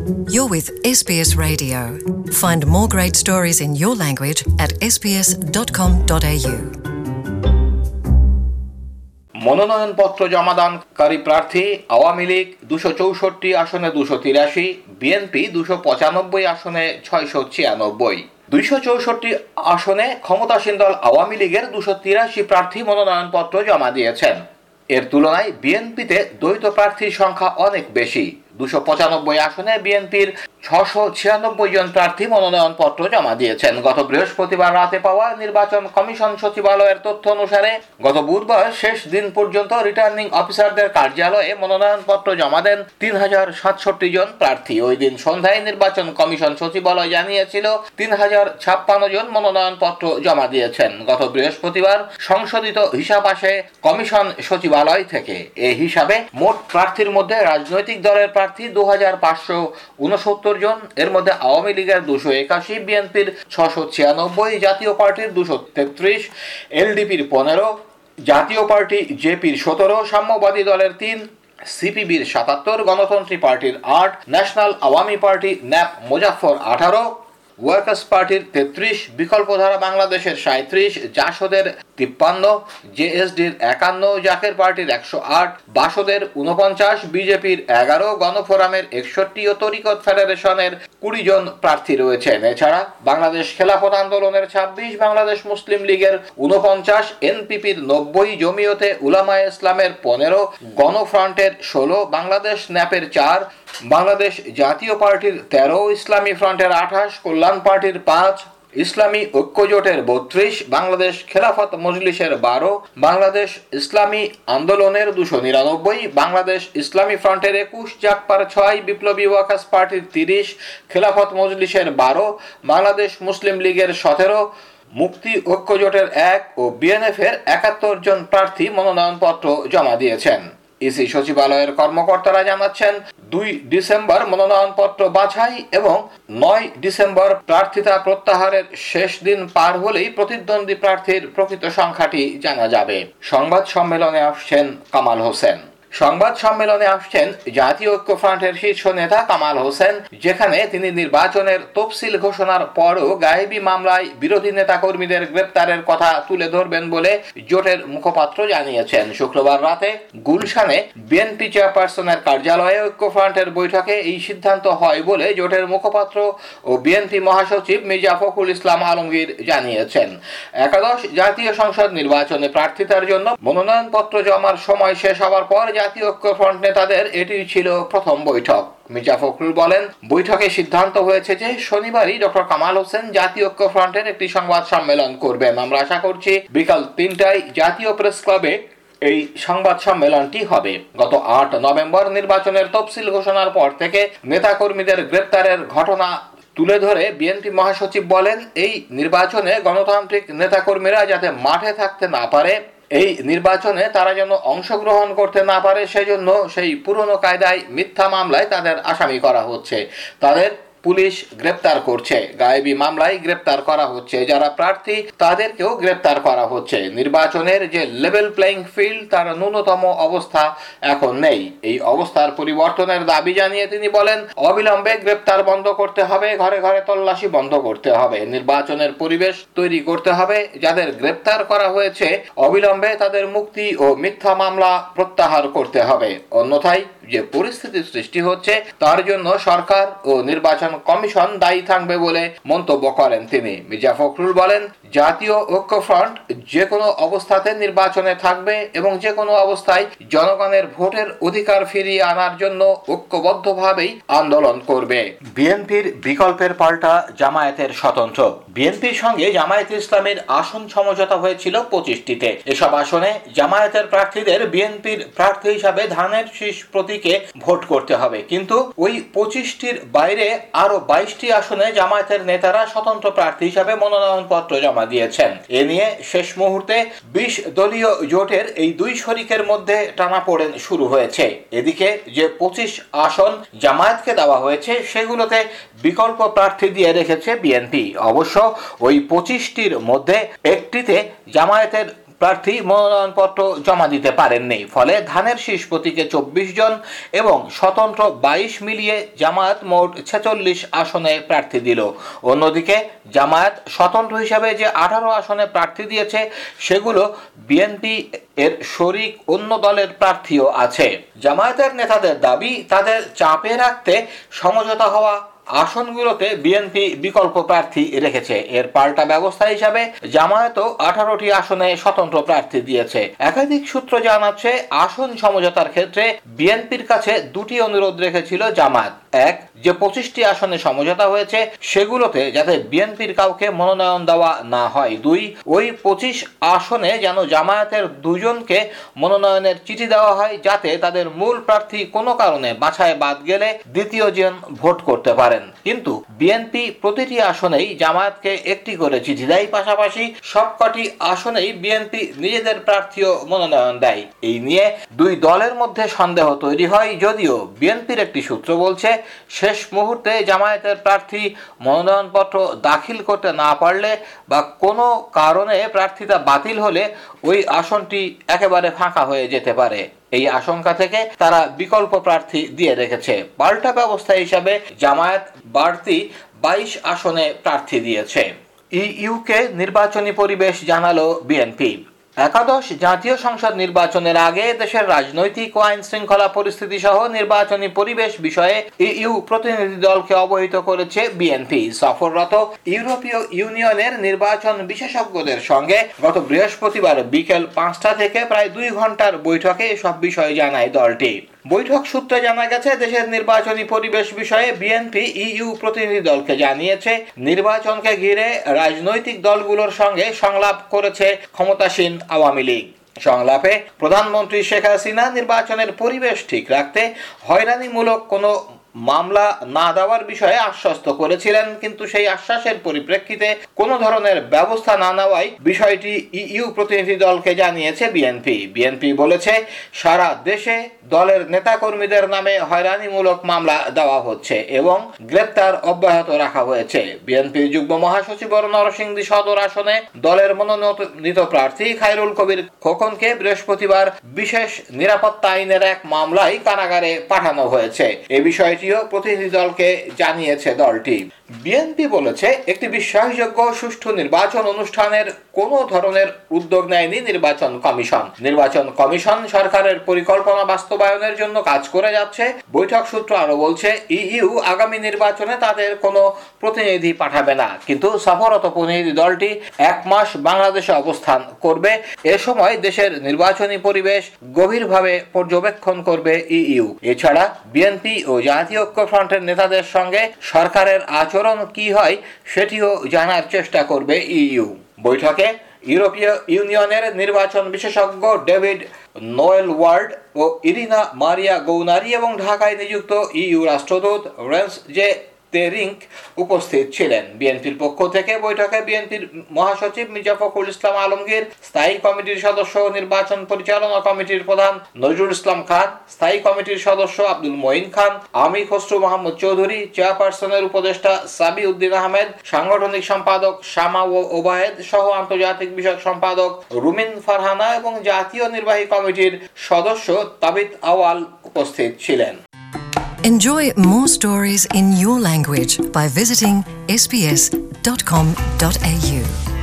You're with SBS Radio. Find more great stories in your language at sbs.com.au. মনোনয়নপত্র জমাদানকারী প্রার্থী আওয়ামী লীগ 264 আসনে 283, BNP 295 আসনে 696। 264 আসনে ক্ষমতাসীন দল আওয়ামী লীগের 283 প্রার্থী মনোনয়নপত্র জমা দিয়েছেন। এর তুলনায় বিএনপিতে দ্বৈত প্রার্থীর সংখ্যা অনেক বেশি। 295 আসনে বিএনপির 696 জন প্রার্থী মনোনয়নপত্র জমা দিয়েছেন। গত বৃহস্পতিবার রাতে পাওয়া নির্বাচন কমিশন সচিবালয়ের তথ্য অনুসারে গত বুধবার শেষ দিন পর্যন্ত রিটার্নিং অফিসারদের কার্যালয়ে মনোনয়নপত্র জমা দেন 3067 জন প্রার্থী। ওই দিন সন্ধ্যায় নির্বাচন কমিশন সচিবালয় জানিয়েছিল 3056 জন মনোনয়নপত্র জমা দিয়েছেন। গত বৃহস্পতিবার সংশোধিত হিসাব আসে কমিশন সচিবালয় থেকে। এই হিসাবে মোট প্রার্থীর মধ্যে রাজনৈতিক দলের প্রার্থী 2569 জন, এর মধ্যে আওয়ামী লীগের 281, বিএনপির 696, জাতীয় পার্টির 233, এলডিপির 15, জাতীয় পার্টি জেপির 17, সাম্যবাদী দলের 3, সিপিবির 77, গণতন্ত্রী পার্টির 8, national Awami party NAP Muzaffar 18, workers পার্টির 33, বিকল্পধারা বাংলাদেশের 37, জাসদের 53, জেএসডির 51, জাকের পার্টির 108, বাসদের 49, বিজেপির 11, গণফোরামের 61 ও তরিকত ফেডারেশনের 20 জন প্রার্থী রয়েছেন। এছাড়া বাংলাদেশ খেলাফত আন্দোলনের 26, বাংলাদেশ মুসলিম লীগের 49, এনপিপির 90, জমিয়তে উলামায়ে ইসলামের 15, গণফ্রন্টের 16, বাংলাদেশ ন্যাপের 4, বাংলাদেশ জাতীয় পার্টির 13, ইসলামী ফ্রন্টের 28, কল্যাণ পার্টির 5, ইসলামী ঐক্যজোটের 32, বাংলাদেশ খেলাফত মজলিসের 12, বাংলাদেশ ইসলামী আন্দোলনের 299, বাংলাদেশ ইসলামী ফ্রন্টের 21, জাকপার 6, বিপ্লবী ওয়ার্কার্স পার্টির 30, খেলাফত মজলিসের 12, বাংলাদেশ মুসলিম লীগের 17, মুক্তি ঐক্যজোটের 1 ও বিএনএফ এর 71 জন প্রার্থী মনোনয়নপত্র জমা দিয়েছেন। ইসি সচিবালয়ের কর্মকর্তারা জানাচ্ছেন 2 ডিসেম্বর মনোনয়নপত্র বাছাই এবং 9 ডিসেম্বর প্রার্থিতা প্রত্যাহারের শেষ দিন পার হলেই প্রতিদ্বন্দ্বী প্রার্থীর প্রকৃত সংখ্যাটি জানা যাবে। সংবাদ সম্মেলনে আসছেন কামাল হোসেন। সংবাদ সম্মেলনে আসছেন জাতীয় ঐক্যফ্রন্টের শীর্ষ নেতা কামাল হোসেন, যেখানে তিনি নির্বাচনের তফসিল ঘোষণার পরও গায়েবী মামলায় বিরোধী নেতাকর্মীদের গ্রেপ্তারের কথা তুলে ধরবেন বলে জোটের মুখপাত্র জানিয়েছেন। শুক্রবার রাতে গুলশানে বিএনপি চেয়ারপারসনের কার্যালয়ে ঐক্যফ্রন্টের বৈঠকে এই সিদ্ধান্ত হয় বলে জোটের মুখপাত্র ও বিএনপি মহাসচিব মির্জা ফখরুল ইসলাম আলমগীর জানিয়েছেন। একাদশ জাতীয় সংসদ নির্বাচনে প্রার্থিতার জন্য মনোনয়নপত্র জমার সময় শেষ হওয়ার পর জাতীয় ঐক্যফ্রন্ট নেতাদের এটি ছিল প্রথম বৈঠক। মির্জা ফখরুল বলেন, বৈঠকে সিদ্ধান্ত হয়েছে যে শনিবারই ডক্টর কামাল হোসেন জাতীয় ঐক্যফ্রন্টের একটি সংবাদ সম্মেলন করবেন। আমরা আশা করছি বিকাল 3টায় জাতীয় প্রেস ক্লাবে এই সংবাদ সম্মেলনটি হবে। গত 8 নভেম্বর নির্বাচনের তফসিল ঘোষণার পর থেকে নেতাকর্মীদের গ্রেপ্তারের ঘটনা তুলে ধরে বিএনপি মহাসচিব বলেন, এই নির্বাচনে গণতান্ত্রিক নেতাকর্মীরা যাতে মাঠে থাকতে না পারে, এই নির্বাচনে তারা যেন অংশগ্রহণ করতে না পারে, সেজন্য সেই পুরনো কায়দায় মিথ্যা মামলায় তাদের আসামি করা হচ্ছে। তাদের পুলিশ গ্রেপ্তার করছে, গায়েবী মামলায় গ্রেপ্তার করা হচ্ছে। যারা প্রার্থী তাদেরকেও গ্রেপ্তার করা হচ্ছে। নির্বাচনের যে লেভেল প্লেইং ফিল্ড, তার ন্যূনতম অবস্থা এখন নেই। এই অবস্থার পরিবর্তনের দাবি জানিয়ে তিনি বলেন, অবিলম্বে গ্রেপ্তার বন্ধ করতে হবে, ঘরে ঘরে তল্লাশি বন্ধ করতে হবে, নির্বাচনের পরিবেশ তৈরি করতে হবে। যাদের গ্রেপ্তার করা হয়েছে অবিলম্বে তাদের মুক্তি ও মিথ্যা মামলা প্রত্যাহার করতে হবে। অন্যথায় যে পরিস্থিতি সৃষ্টি হচ্ছে তার জন্য সরকার ও নির্বাচন কমিশন দায়ী থাকবে বলে মন্তব্য করেন তিনি। মির্জা ফখরুল বলেন, জাতীয় ঐক্যফ্রন্ট যে কোনো অবস্থাতে নির্বাচনে থাকবে এবং যে কোনো অবস্থায় জনগণের ভোটের অধিকার ফিরিয়ে আনার জন্য ঐক্যবদ্ধভাবেই আন্দোলন করবে। বিএনপির বিকল্পের পাল্টা জামায়াতের স্বতন্ত্র। বিএনপির সঙ্গে জামায়াতে ইসলামের আসন সমঝোতা হয়েছিল 25টিতে। এসব আসনে জামায়াতের প্রার্থীদের বিএনপির প্রার্থী হিসাবে ধানের শীষ প্রতীকে ভোট করতে হবে, কিন্তু ওই 25টির বাইরে আরো 22টি আসনে জামায়াতের নেতারা স্বতন্ত্র প্রার্থী হিসাবে মনোনয়নপত্র জমা দিয়েছেন। এ নিয়ে শেষ মুহূর্তে 20 দলীয় জোটের এই দুই শরিকের মধ্যে টানাপোড়েন শুরু হয়েছে। এদিকে যে 25 আসন জামায়াতকে দেওয়া হয়েছে সেগুলোতে বিকল্প প্রার্থী দিয়ে রেখেছে বিএনপি। অবশ্য ওই 25টির মধ্যে একটিতে জামায়াতের প্রার্থী মনোনয়নপত্র জমা দিতে পারেননি। ফলে ধানের শীষ প্রতীকে 24 জন এবং স্বতন্ত্র 22 মিলিয়ে জামায়াত মোট 46 আসনে প্রার্থী দিল। অন্যদিকে জামায়াত স্বতন্ত্র হিসাবে যে 18 আসনে প্রার্থী দিয়েছে সেগুলো বিএনপি এর শরিক অন্য দলের প্রার্থীও আছে। জামায়াতের নেতাদের দাবি, তাদের চাপে রাখতে সমঝোতা হওয়া আসনগুলোতে বিএনপি বিকল্প প্রার্থী রেখেছে। এর পাল্টা ব্যবস্থা হিসাবে জামায়াতও 18টি আসনে স্বতন্ত্র প্রার্থী দিয়েছে। একাধিক সূত্র জানাচ্ছে, আসন সমঝোতার ক্ষেত্রে বিএনপির কাছে দুটি অনুরোধ রেখেছিল জামায়াত। এক, যে 25টি আসনে সমঝোতা হয়েছে সেগুলোতে যাতে বিএনপির কাউকে মনোনয়ন দেওয়া না হয়। দুই, ওই 25 আসনে যেন জামায়াতের দুজনকে মনোনয়নের চিঠি দেওয়া হয়, যাতে তাদের মূল প্রার্থী কোনো কারণে বাছাই বাদ গেলে দ্বিতীয় জন ভোট করতে পারেন। কিন্তু বিএনপি প্রতিটি আসনেই জামায়াতকে একটি করে চিঠি দেয়, পাশাপাশি সবকটি আসনেই বিএনপি নিজেদের প্রার্থীও মনোনয়ন দেয়। এই নিয়ে দুই দলের মধ্যে সন্দেহ তৈরি হয়, যদিও বিএনপির একটি সূত্র বলছে শেষ মুহূর্তে জামায়াতের প্রার্থী মনোনয়নপত্র দাখিল করতে না পারলে বা কোনো কারণে প্রার্থিতা বাতিল হলে ওই আসনটি একেবারে ফাঁকা হয়ে যেতে পারে। এই আশঙ্কা থেকে তারা বিকল্প প্রার্থী দিয়ে রেখেছে। পাল্টা ব্যবস্থা হিসাবে জামায়াত বাড়তি 22 আসনে প্রার্থী দিয়েছে। ইইউকে নির্বাচনী পরিবেশ জানালো বিএনপি। একাদশ জাতীয় সংসদ নির্বাচনের আগে দেশের রাজনৈতিক ও আইন শৃঙ্খলা পরিস্থিতি সহ নির্বাচনী পরিবেশ বিষয়ে ইইউ প্রতিনিধি দলকে অবহিত করেছে বিএনপি। সফররত ইউরোপীয় ইউনিয়নের নির্বাচন বিশেষজ্ঞদের সঙ্গে গত বৃহস্পতিবার বিকেল 5টা থেকে প্রায় 2 ঘন্টার বৈঠকে এসব বিষয় জানায় দলটি। বৈঠক সূত্রে জানা গেছে, দেশের নির্বাচনী পরিবেশ বিষয়ে বিএনপি ইইউ প্রতিনিধি দলকে জানিয়েছে নির্বাচনকে ঘিরে রাজনৈতিক দলগুলোর সঙ্গে সংলাপ করেছে ক্ষমতাসীন আওয়ামী লীগ। সংলাপে প্রধানমন্ত্রী শেখ হাসিনা নির্বাচনের পরিবেশ ঠিক রাখতে হয়রানিমূলক কোনো মামলা না দেওয়ার বিষয়ে আশ্বস্ত করেছিলেন, কিন্তু সেই আশ্বাসের পরিপ্রেক্ষিতে কোনো ধরনের ব্যবস্থা না নেওয়ায় বিষয়টি ইইউ প্রতিনিধি দলকে জানিয়েছে বিএনপি বলেছে, সারা দেশে দলের নেতাকর্মীদের নামে হয়রানিমূলক মামলা দেওয়া হচ্ছে এবং গ্রেপ্তার অব্যাহত রাখা হয়েছে। বিএনপির যুগ্ম মহাসচিব নরসিংদী সদর আসনে দলের মনোনীত প্রার্থী খায়রুল কবির খোকনকে বৃহস্পতিবার বিশেষ নিরাপত্তা আইনের এক মামলায় কারাগারে পাঠানো হয়েছে। এ বিষয়টি প্রতিনিধি দলকে জানিয়েছে দলটি। বিএনপি বলেছে, একটি বিশ্বাসযোগ্য সুষ্ঠু নির্বাচন অনুষ্ঠানের কোনো ধরনের উদ্যোগ নেয়নি নির্বাচন কমিশন সরকারের পরিকল্পনা বাস্তবায়নের জন্য কাজ করে যাচ্ছে। বৈঠক সূত্র আরো বলছে, ইইউ আগামী নির্বাচনে তাদের কোনো প্রতিনিধি পাঠাবে না, কিন্তু সফররত প্রতিনিধি দলটি 1 মাস বাংলাদেশে অবস্থান করবে। এ সময় দেশের নির্বাচনী পরিবেশ গভীরভাবে পর্যবেক্ষণ করবে ইইউ। এছাড়া বিএনপি ও জাতীয় ঐক্যফ্রন্টের নেতাদের সঙ্গে সরকারের আচরণ কি হয় সেটিও জানার চেষ্টা করবে ইইউ। বৈঠকে ইউরোপীয় ইউনিয়নের নির্বাচন বিশেষজ্ঞ ডেভিড নোয়েল ওয়ার্ড ও ইরিনা মারিয়া গৌনারি এবং ঢাকায় নিযুক্ত ইইউ রাষ্ট্রদূত রেন্স জে তেরিঙ্ক উপস্থিত ছিলেন। বিএনপির পক্ষ থেকে বৈঠকে বিএনপির মহাসচিব মির্জা ফখরুল ইসলাম আলমগীর, স্থায়ী কমিটির সদস্য ও নির্বাচন পরিচালনা কমিটির প্রধান নজরুল ইসলাম খান, স্থায়ী কমিটির সদস্য আব্দুল মঈন খান, আমি খসরু মাহমুদ চৌধুরী, চেয়ারপারসনের উপদেষ্টা সাবি উদ্দিন আহমেদ, সাংগঠনিক সম্পাদক শামা ওবায়েদ সহ আন্তর্জাতিক বিষয়ক সম্পাদক রুমিন ফারহানা এবং জাতীয় নির্বাহী কমিটির সদস্য তাবিত আওয়াল উপস্থিত ছিলেন। Enjoy more stories in your language by visiting sbs.com.au.